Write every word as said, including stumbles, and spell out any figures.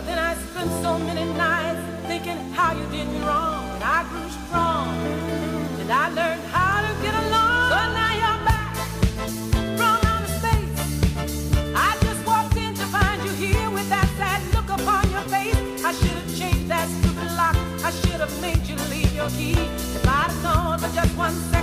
then I spent so many nights thinking how you did me wrong. And I grew strong, and I learned how to get along. So now you're back from outer space. I just walked in to find you here with that sad look upon your face. I should have changed that stupid lock. I should have made you leave your key. If I'd have known for just one second